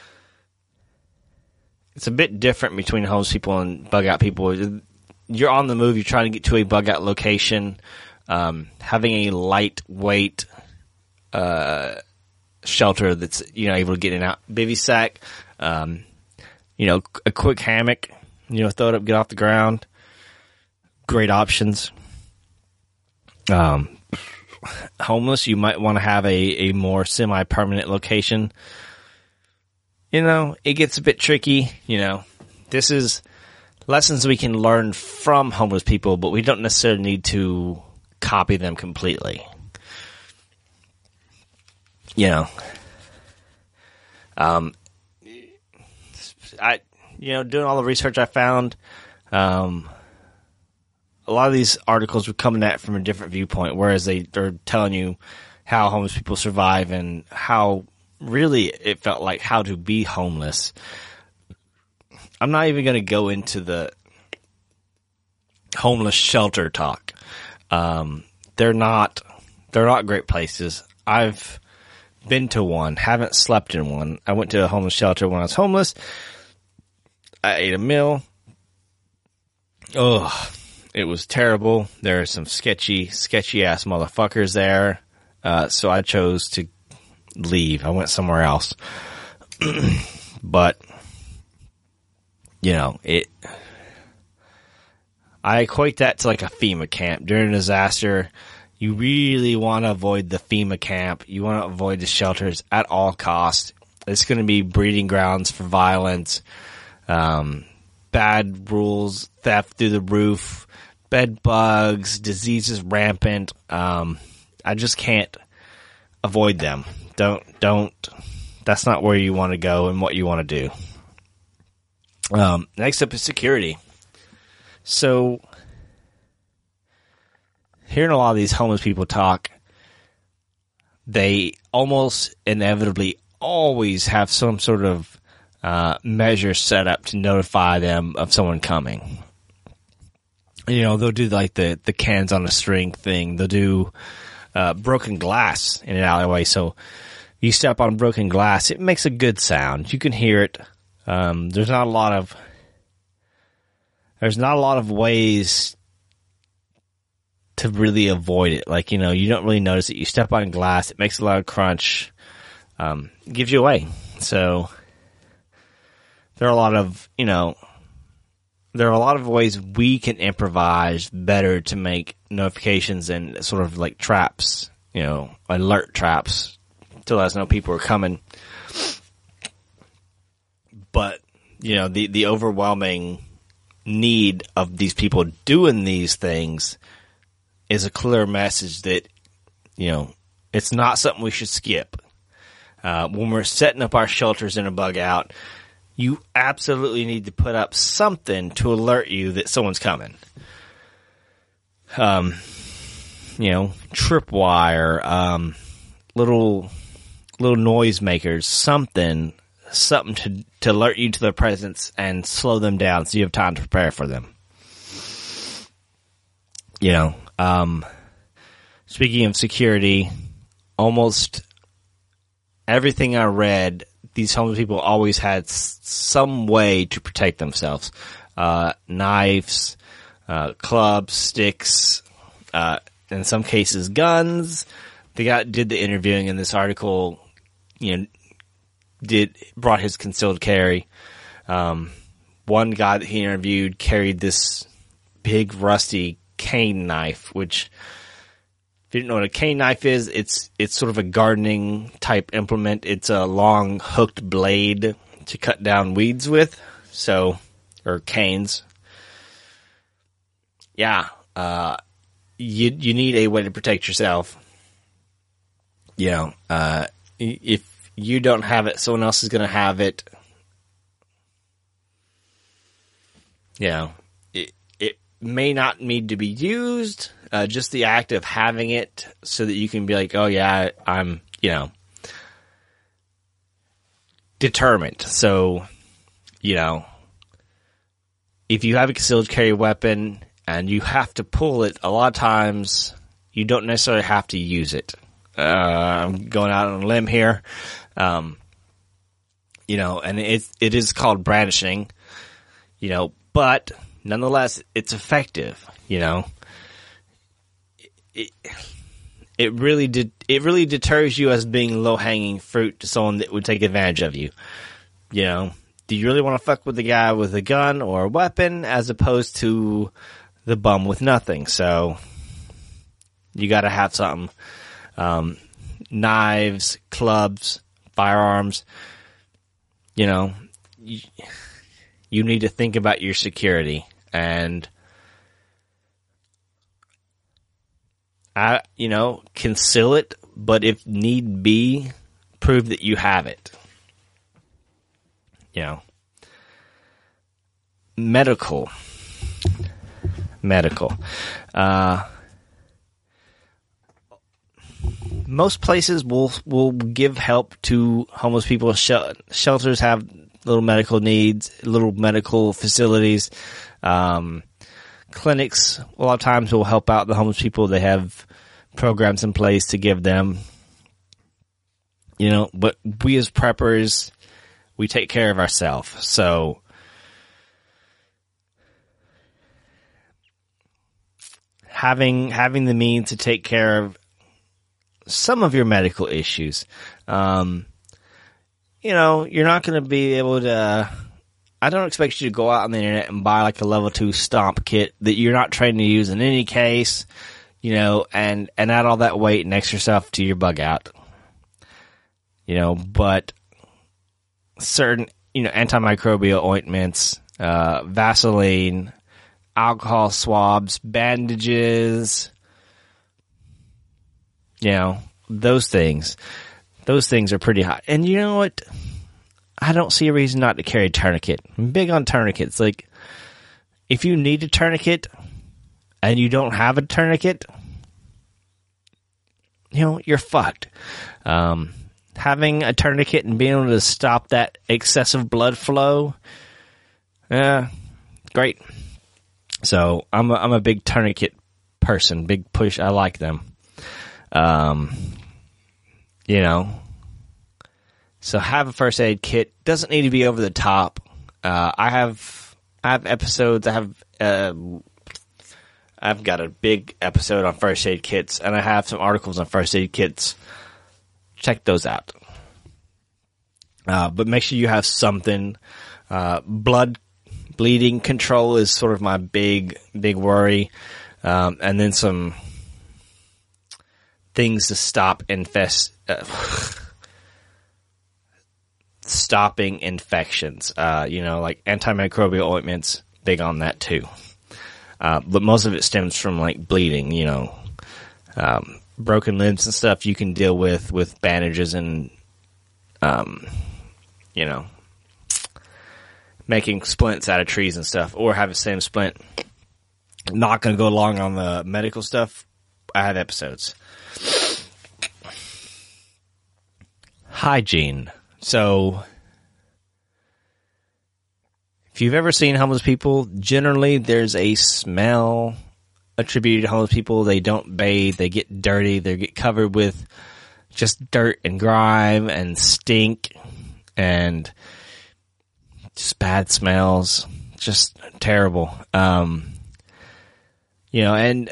it's a bit different between homeless people and bug out people. You're on the move. You're trying to get to a bug out location. Um, having a lightweight, uh, shelter that's, you know, able to get in and out. Bivy sack, um, you know, a quick hammock, you know, throw it up, get off the ground. Great options. Um, homeless, you might want to have a, a more semi-permanent location. You know, it gets a bit tricky, you know. This is lessons we can learn from homeless people, but we don't necessarily need to copy them completely. You know, um, I, you know, doing all the research I found, um, a lot of these articles were coming at it from a different viewpoint, whereas they, they're telling you how homeless people survive and how really it felt like how to be homeless. I'm not even going to go into the homeless shelter talk. Um, they're not, they're not great places. I've been to one, haven't slept in one. I went to a homeless shelter when I was homeless. I ate a meal. Oh, it was terrible. There are some sketchy, sketchy ass motherfuckers there. Uh, so I chose to leave. I went somewhere else. But, you know, it, I equate that to like a FEMA camp. During a disaster, you really want to avoid the FEMA camp. You want to avoid the shelters at all costs. It's going to be breeding grounds for violence, um, bad rules, theft through the roof, bed bugs, diseases rampant. Um, I just can't avoid them. Don't, don't, that's not where you want to go and what you want to do. Um, next up is security. So, hearing a lot of these homeless people talk, they almost inevitably always have some sort of uh, measure set up to notify them of someone coming. You know, they'll do like the, the cans on a string thing. They'll do uh, broken glass in an alleyway. So you step on broken glass, it makes a good sound. You can hear it. Um, there's not a lot of there's not a lot of ways to really avoid it. Like, you know, you don't really notice it. You step on glass, it makes a loud crunch, um, it gives you away. So there are a lot of, you know, there are a lot of ways we can improvise better to make notifications and sort of like traps, you know, alert traps to let us know people are coming. But, you know, the, the overwhelming need of these people doing these things is a clear message that, you know, it's not something we should skip. Uh, when we're setting up our shelters in a bug out, you absolutely need to put up something to alert you that someone's coming. Um, you know, tripwire, um, little, little noise makers, something, something to, to alert you to their presence and slow them down so you have time to prepare for them. You know, um, speaking of security, almost everything I read, these homeless people always had s- some way to protect themselves. Uh, knives, uh, clubs, sticks, uh, in some cases guns. The guy did the interviewing in this article, you know, did, brought his concealed carry. Um, one guy that he interviewed carried this big rusty cane knife, which, if you don't know what a cane knife is, it's it's sort of a gardening type implement. It's a long hooked blade to cut down weeds with, so, or canes. Yeah, uh, you you need a way to protect yourself. you know, uh, if you don't have it, someone else is going to have it. You know, it, it may not need to be used, uh, just the act of having it so that you can be like, oh yeah, I'm, you know, determined. So, you know, if you have a concealed carry weapon and you have to pull it, a lot of times you don't necessarily have to use it. Uh, I'm going out on a limb here. Um, you know, and it, it is called brandishing, you know, but nonetheless, it's effective, you know. It, it really did, it really deters you as being low-hanging fruit to someone that would take advantage of you. You know, do you really want to fuck with the guy with a gun or a weapon as opposed to the bum with nothing? So you got to have something. Um, knives, clubs, firearms, you know, you, you need to think about your security. And I, you know, conceal it, but if need be, prove that you have it. You know, medical, medical, uh, most places will will give help to homeless people. Shel- shelters have little medical needs, little medical facilities. Um, clinics a lot of times will help out the homeless people. They have programs in place to give them. You know, but we as preppers, we take care of ourselves. So having having the means to take care of some of your medical issues. Um, you know, you're not going to be able to, I don't expect you to go out on the internet and buy like a level two stomp kit that you're not trained to use in any case, you know, and, and add all that weight and extra stuff to your bug out. You know, but certain, you know, antimicrobial ointments, uh, Vaseline, alcohol swabs, bandages, you know, those things, those things are pretty hot. And you know what? I don't see a reason not to carry a tourniquet. I'm big on tourniquets. Like, if you need a tourniquet and you don't have a tourniquet, you know, you're fucked. Um, having a tourniquet and being able to stop that excessive blood flow, yeah, great. So I'm a, I'm a big tourniquet person, big push. I like them. Um, you know, so have a first aid kit. Doesn't need to be over the top. Uh, I have, I have episodes. I have, uh, I've got a big episode on first aid kits, and I have some articles on first aid kits. Check those out. Uh, but make sure you have something. Uh, blood bleeding control is sort of my big, big worry. Um, and then some things to stop infest, uh, stopping infections. Uh, you know, like antimicrobial ointments, big on that too. Uh, but most of it stems from like bleeding, you know, um, broken limbs and stuff you can deal with, with bandages and, um, you know, making splints out of trees and stuff, or have the same splint. Not going to go long on the medical stuff. I have episodes. Hygiene. So, if you've ever seen homeless people, generally there's a smell attributed to homeless people. They don't bathe, they get dirty, they get covered with just dirt and grime and stink and just bad smells. Just terrible. Um, you know, and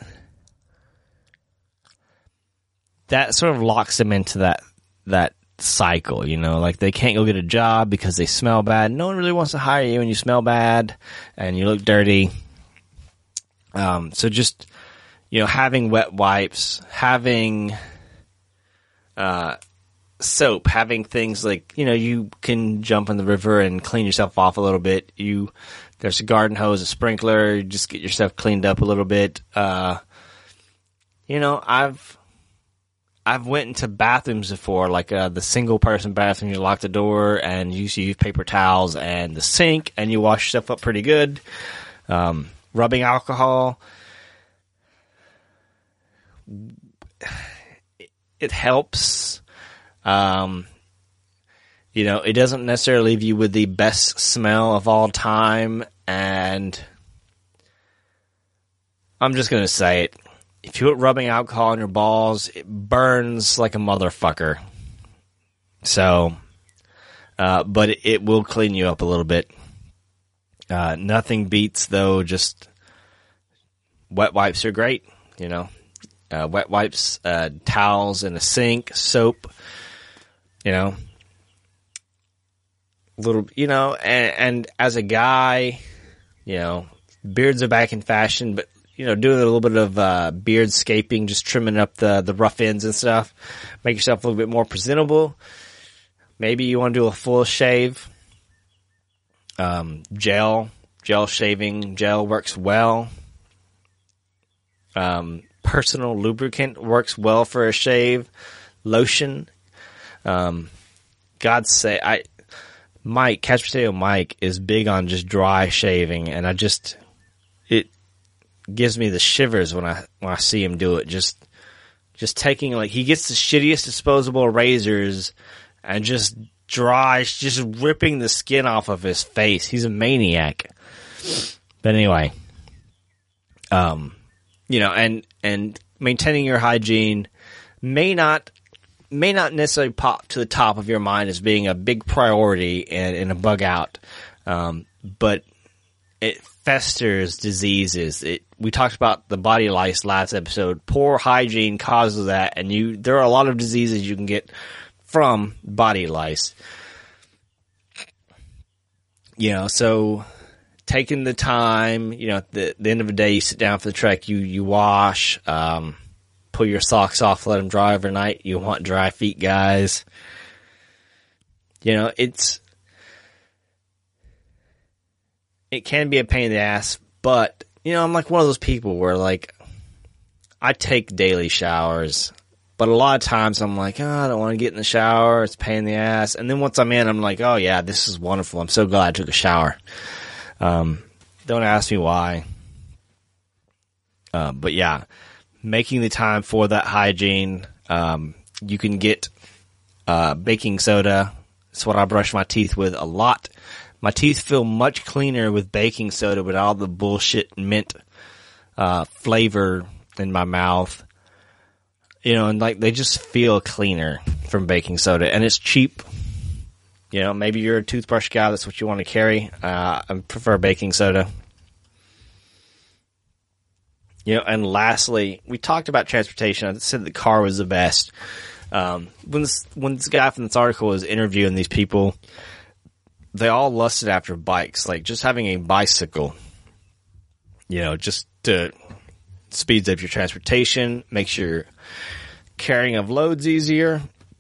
that sort of locks them into that that cycle, you know, like they can't go get a job because they smell bad. No one really wants to hire you when you smell bad and you look dirty. Um, so just, you know, having wet wipes, having uh, soap, having things like, you know, you can jump in the river and clean yourself off a little bit. You, there's a garden hose, a sprinkler, you just get yourself cleaned up a little bit. Uh, you know, I've, I've went into bathrooms before, like uh, the single person bathroom. You lock the door and you use paper towels and the sink, and you wash yourself up pretty good. Um, rubbing alcohol, it, it helps. Um, you know, it doesn't necessarily leave you with the best smell of all time, and I'm just gonna say it. If you put rubbing alcohol on your balls, it burns like a motherfucker. So, uh, but it, it will clean you up a little bit. Uh, nothing beats, though, just wet wipes are great, you know. Uh, wet wipes, uh, towels in a sink, soap, you know. Little, you know, and, and as a guy, you know, beards are back in fashion, but you know, doing a little bit of uh, beard scaping, just trimming up the, the rough ends and stuff. Make yourself a little bit more presentable. Maybe you want to do a full shave. Um, gel, gel shaving, gel works well. Um, personal lubricant works well for a shave. Lotion. Um, God's say, I, Mike, Couch Potato Mike is big on just dry shaving, and I just, it, gives me the shivers when I when I see him do it. Just just taking, like, he gets the shittiest disposable razors and just dries, just ripping the skin off of his face. He's a maniac. But anyway, um, you know, and and maintaining your hygiene may not may not necessarily pop to the top of your mind as being a big priority in, in a bug out, um, but it festers diseases. It, we talked about the body lice last episode. Poor hygiene causes that, and you there are a lot of diseases you can get from body lice. You know, so taking the time, you know, at the, the end of the day, you sit down for the trek, you, you wash, um, pull your socks off, let them dry overnight. You want dry feet, guys. You know, it's, it can be a pain in the ass, but, you know, I'm like one of those people where, like, I take daily showers, but a lot of times I'm like, oh, I don't want to get in the shower. It's a pain in the ass. And then once I'm in, I'm like, oh, yeah, this is wonderful. I'm so glad I took a shower. Um, don't ask me why. Uh, but, yeah, making the time for that hygiene. Um, you can get uh, baking soda. That's what I brush my teeth with a lot. My teeth feel much cleaner with baking soda with all the bullshit mint uh, flavor in my mouth. You know, and like they just feel cleaner from baking soda, and it's cheap. You know, maybe you're a toothbrush guy, that's what you want to carry. Uh, I prefer baking soda. You know, and lastly, we talked about transportation. I said the car was the best. Um, when this when this guy from this article was interviewing these people, they all lusted after bikes, like just having a bicycle, you know, just to speeds up your transportation, makes your carrying of loads easier.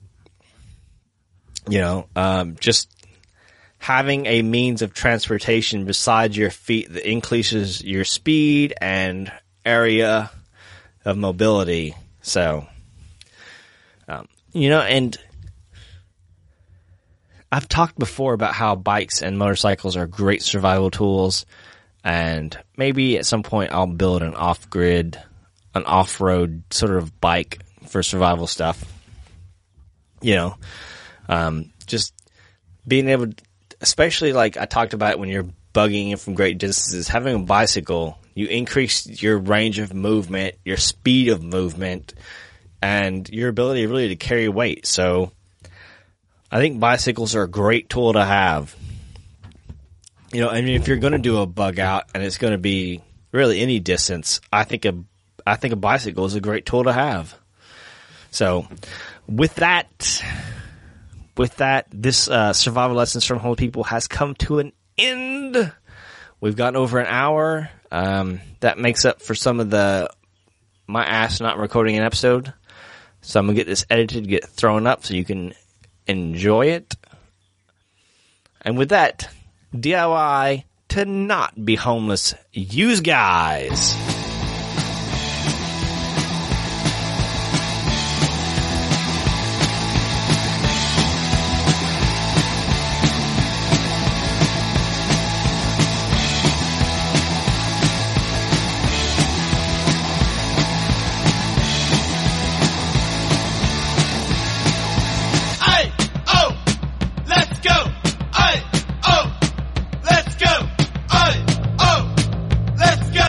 You know, um, just having a means of transportation besides your feet that increases your speed and area of mobility. So, um, you know, and I've talked before about how bikes and motorcycles are great survival tools, and maybe at some point I'll build an off-grid, an off-road sort of bike for survival stuff. You know, um, just being able to, especially like I talked about when you're bugging in from great distances, having a bicycle, you increase your range of movement, your speed of movement, and your ability really to carry weight. So I think bicycles are a great tool to have. You know, I mean, if you're going to do a bug out and it's going to be really any distance, I think a, I think a bicycle is a great tool to have. So with that, with that, this uh, Survival Lessons from Homeless People has come to an end. We've gotten over an hour. Um, that makes up for some of the, my ass not recording an episode. So I'm going to get this edited, get it thrown up so you can enjoy it. And with that, D I Y to not be homeless, use guys.